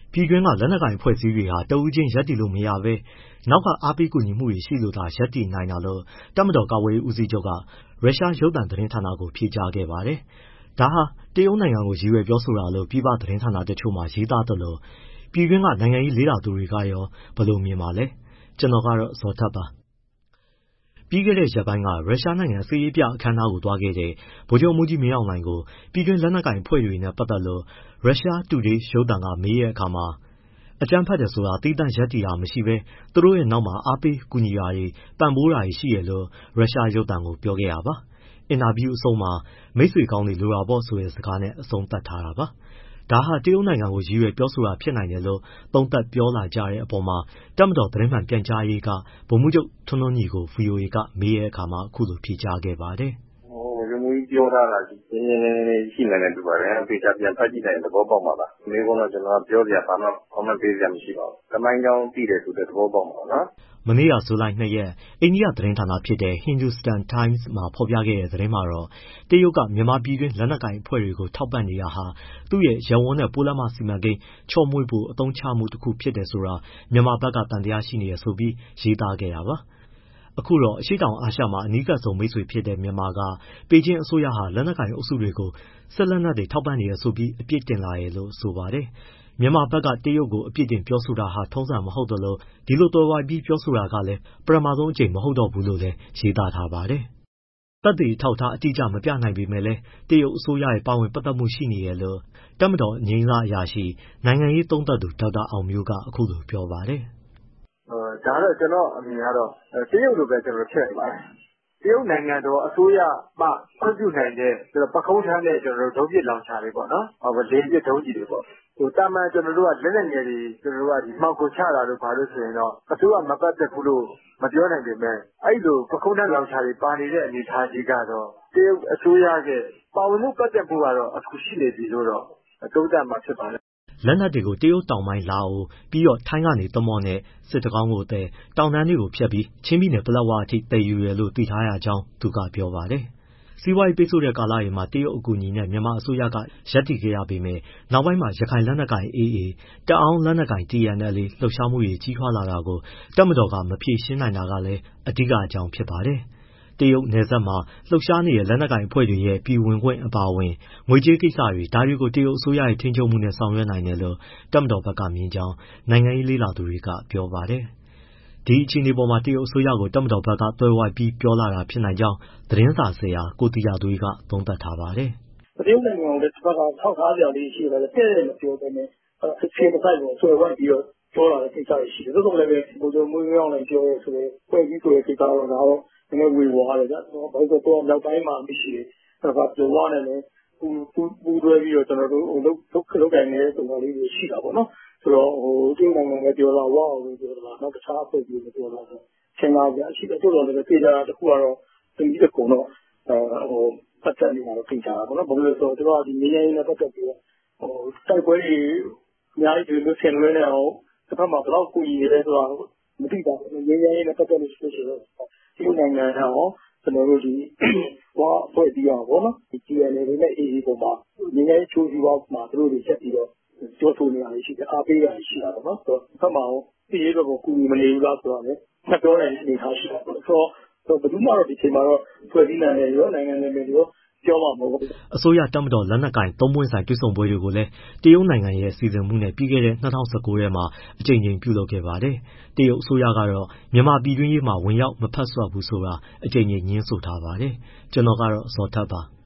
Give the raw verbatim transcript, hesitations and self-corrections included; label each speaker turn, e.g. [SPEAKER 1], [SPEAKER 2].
[SPEAKER 1] ပြည်တွင်းကလက်နက်ကိုင်အဖွဲ့အစည်းတွေဟာတဦးချင်းရပ်တည်လို့မရဘဲနောက်ကအားပေးကူညီမှုတွေရှိလို့သာရပ်တည်နိုင်တာလို့တပ်မတော်ကာကွယ်ရေးဦးစီးချုပ်ကရုရှားရုပ်သံသတင်းဌာနကိုဖြေကြားခဲ့ပါတယ်။ဒါဟာတရုတ်နိုင်ငံကိုရည်ရွယ်ပြောဆိုတာလို့ပြည်ပသတင်းဌာနတချို့မှာရေးသားသလိုပြည်တွင်းကနိုင်ငံရေးလေ့လာသူတွေကရောဘယ်လိုမြင်ပါလဲ။ကျွန်တော်ကတော့ဇော်ထက်ပါ။ပြီးခဲ့တဲ့ရက်ပိုင်းကရုရှားနိုင်ငံစစ်ရေးပြအခမ်းအနားကိုသွားခဲ့တဲ့ဗိုလ်ချုပ်မှူးကြီးမင်းအောင်လှိုင်ကိုပြည်တွင်းလက်နက်ကိုင်အဖွဲ့တွေနဲ့ပတ်သက်လို့ရုရှားတူဒေးရုပ်သံကမေးတဲ့အခါမှာအကြမ်းဖက်တယ်ဆိုတာသီးသန့်ရပ်တည်တာမရှိဘဲသူတို့ရဲ့နောက်မှာအားပေးကူညီတာတွေပံ့ပိုးတာတွေရှိတယ်လို့ရုရှားရုပ်သံကိုပြောခဲ့တာပါ။အင်တာဗျူးအဆုံးမှာမိတ်ဆွေကောင်းတွေလိုတာပေါ့ဆိုတဲ့စကားနဲ့အဆုံးသတ်ထားတာပါ။ဒါဟာတရုတ်နိုင်ငံကိုရည်ရွယ်ပြောဆိုတာဖြစ်နိုင်တယ်လို့သုံးသပ်ပြောလာကြတဲ့အပေါ်မှာတပ်မတော်သတင်းမှန်ပြန်ကြားရေးကဗိုလ်မှူးချုပ်ထွန်းထွန်းညီကို ဗွီအိုအေကမေးတဲ့အခါမှာအခုလိုဖြေကြားခဲ့ပါတယ်။
[SPEAKER 2] ဗိုလ်ချုပ်မှူးကြီးပြောထားတာရှင်းရှင်းလင်းလင်းရှိနိုင်တယ်တူပါတယ်။သေချာပြန်ဖတ်ကြည့်လိုက်ရင်သဘောပေါက်မှာပါ။မေးခွန်းတော့ကျွန်တော်ပြောစရာဘာမှ comment ပေးစရာမရှိပါဘူး။သမိုင်းကြောင်းသိတယ်ဆိုတဲ့သဘောပေါက်မှာပါနော်
[SPEAKER 1] ။မနေ့ကဇူလိုင်၂ရက်အိန္ဒိယသတင်းဌာနဖြစ်တဲ့ Hindustan Times မှာဖော်ပြခဲ့တဲ့သတင်းမှာတော့တရုတ်ကမြန်မာပြည်တွင်းလက်နက်ကိုင်အဖွဲ့တွေကိုထောက်ပံ့နေတာဟာသူ့ရဲ့ရပ်ဝန်းနဲ့ပိုးလမ်းမစီမံကိန်းချော့မွေ့ဖို့အသုံးချမှုတစ်ခုဖြစ်တယ်ဆိုတာမြန်မာဘက်ကသံသယရှိနေတယ်ဆိုပြီးရေးသားခဲ့တာပါ။အခုတော့အရှေ့တောင်အာရှမှာအနီးကပ်ဆုံးမိတ်ဆွေဖြစ်တဲ့မြန်မာကပေကျင်းအစိုးရဟာလက်နက်ကိုင်အုပ်စုတွေကိုစစ်လက်နက်တွေထောက်ပံ့နေတယ်ဆိုပြီးအပြစ်တင်လာတယ်လို့ဆိုပါတယ်။မြန်မာဘက်ကတရုတ်ကိုအပြစ်တင်ပြောဆိုတာဟာထုံးစံမဟုတ်သလိုဒီလိုသွယ်ဝိုက်ပြီးပြောဆိုတာကလည်းပထမဆုံးအကြိမ်မဟုတ်တော့ဘူးလို့လည်းရေးသားထားပါတယ်။သက်သေအထောက်အထားအတိအကျမပြနိုင်ပေမဲ့လည်းတရုတ်အစိုးရရဲ့ပါဝင်ပတ်သက်မှုရှိနေတယ်လို့တပ်မတော်အငြိမ်းစားအရာရှိနိုင်ငံရေးသုံးသပ်သူဒေါက်တာအောင်မျိုးကအခုလိုပြောပါတယ်
[SPEAKER 3] ။ဒါတော့ကျွန်တော်အမြင်ကတော့တရုတ်လိုပဲကျွန်တော်ထည့်ပါတယ်။တရုတ်နိုင်ငံတော်အစိုးရမှခွင့်ပြုနိုင်တဲ့ပခုံးထမ်းတဲ့ကျွန်တော်တို့ဒုံးပစ်လောင်ချာတွေပေါ့နော်။ဟောလေပစ်ဒုံးကြီးတွေပေါ့။ဟိုတာမန်ကျွန်တော်တို့ကလက်နက်ငယ်တွေကျွန်တော်တို့ကဒီမှောက်ကိုချတာလို့ဘာလို့ဆိုရင်တော့အစိုးရမပတ်သက်ဘူးလို့မပြောနိုင်ပေမဲ့အဲ့လိုပခုံးထမ်းလောင်ချာတွေပါနေတဲ့အနေအထားကြီးကတော့တရုတ်အစိုးရရဲ့ပါဝင်မှုပတ်သက်မှုကတော့အခုရှိနေပြီလို့တော့သုံးသပ်မှာဖြစ်ပါတယ်
[SPEAKER 1] လက်နက်တွေကိုတရုတ်တောင်ပိုင်းလာအိုပြီးတော့ထိုင်းကနေသင်္ဘောနဲ့စစ်တကောင်းကိုသယ်တောင်တန်းတွေကိုဖြတ်ပြီးချင်းပြည်နယ်ပလက်ဝအထိသယ်ယူတယ်လို့သိထားရကြောင်းသူကပြောပါတယ်။စီးပွားရေးပိတ်ဆို့တဲ့ကာလတွေမှာတရုတ်အကူအညီနဲ့မြန်မာအစိုးရကရပ်တည်ခဲ့ရပေမဲ့နောက်ပိုင်းမှာရခိုင်လက်နက်ကိုင် အေးအေး၊တအောင်းလက်နက်ကိုင် တီအန်အယ်လ်အေ လှုပ်ရှားမှုတွေကြီးထွားလာတာကိုတပ်မတော်ကမဖြေရှင်းနိုင်တာကလည်းအဓိကအကြောင်းဖြစ်ပါတယ်။တရုတ်နယ်စပ်မှာလှုပ်ရှားနေတဲ့လက်နက်ကိုင်အဖွဲ့တွေရဲ့ပြည်ဝင်ခွင့်အပါအဝင်ငွေကြေးကိစ္စတွေဒါတွေကိုတရုတ်အစိုးရရဲ့ထိန်းချုပ်မှုနဲ့ဆောင်ရွက်နိုင်တယ်လို့တပ်မတော်ဘက်ကမြင်ကြောင်းနိုင်ငံရေးလေ့လာသူတွေကပြောပါတယ်။ဒီအခြေအနေပေါ်မှာတရုတ်အစိုးရကိုတပ်မတော်ဘက်ကသွယ်ဝိုက်ပြီးပြောလာတာဖြစ်နိုင်ကြောင်းသတင်းစာဆရာကိုသီဟသွေးကသုံးသပ်ထားပါတယ်
[SPEAKER 4] ။တရုတ်နိုင်ငံကိုလည်းတစ်ဖက်ကထောက်ထားကြလေးရှိတယ်တဲ့တဲ့မပြောဘဲနဲ့အချိန်တစ်ဆိုင်ကိုသွယ်ဝိုက်ပြီးတော့ပြောလာတဲ့ကိစ္စတွေရှိတယ်။သို့တော်လည်းပဲဘုံမွေးမြောင်းနိုင်ပြောရဲဆိုတော့ဖွဲ့ပြီးဆိုတဲ့ကိစ္စတော့ဒါတော့နည်းနည်းဝေဝါးတယ်ဗျာ။ဘာလို့ဆိုတော့မြောက်ပိုင်းမှာမရှိတယ်။ဒါကပြောရနေတယ်ပူပူပူတွဲပြီးတော့ကျွန်တော်တို့ဟိုလုတ်လုတ်လုတ်တိုင်းနေတဲ့ပုံစံလေးတွေရှိတာပေါ့နော်ဆိုတော့ဟိုတရုတ်နိုင်ငံပဲပြောတာဝါလို့ပြောတာနောက်တခြားအဖွဲ့အစည်းတွေပြောတာဆိုသင်္ကာကြရှိတယ်တို့တော်လည်းသိကြတာတခုကတော့သင်ပြီးတဲ့ကုံတော့ဟိုပတ်သက်နေတာတော့သိကြတာပေါ့နော်ဘာလို့လဲဆိုတော့တို့ကဒီငြိမ်းချမ်းရေးနဲ့ပတ်သက်ပြီးဟိုတိုက်ပွဲတွေအများကြီးတွေလို့ဆင်နွှဲနေအောင်တစ်ဖက်မှာဘယ်တော့ကိုကြီးနေလဲဆိုတော့မသိတာဘူးငြိမ်းချမ်းရေးနဲ့ပတ်သက်လို့ဆိုတော့ဒီနိုင်ငံကဟောကျွန်တော်တို့ဒီဟောဖွဲ့ပြီးအောင်ပေါ့နော်ဒီ ဂျီအန်အယ်တွေနဲ့အေအေပေါ်မှာငြိမ်းချမ်းရေးချိုးစီးပွားမှာတို့တွေချက်ပြီးတော့ပြောဆိုနေရရှိတယ်အားပေးရရှိတာပေါ့နော်ဆိုတော့ဖက်မှာဟိုပြည်ရေးတော့ကိုမနေဘူးလားဆိုတော့လေမပြောနိုင်တဲ့အနေအထားရှိတာပေါ့ဆိုတော့ဘယ်သူမှတော့ဒီချိန်မှာတော့ဖွဲ့စည်းနိုင်တယ်ရောနိုင်ငံနယ်မြေတွေရောပြောမှာမဟုတ်ဘူး
[SPEAKER 1] အစိုးရတပ်မတော်လက်နက်ကင်သုံးပွင့်ဆိုင်တွဲဆုံပွဲတွေကိုလည်းတရုတ်နိုင်ငံရဲ့စီစဉ်မှုနဲ့ပြီးခဲ့တဲ့၂၀၁၉ထဲမှာအကြိမ်ကြိမ်ပြုလုပ်ခဲ့ပါတယ်တရုတ်အစိုးရကတော့မြန်မာပြည်တွင်းရေးမှာဝင်ရောက်မဖက်ဆွတ်ဘူးဆိုတာအကြိမ်ကြိမ်ညင်းဆိုထားပါတယ်ကျွန်တော်ကတော့ဇော်ထက်ပါ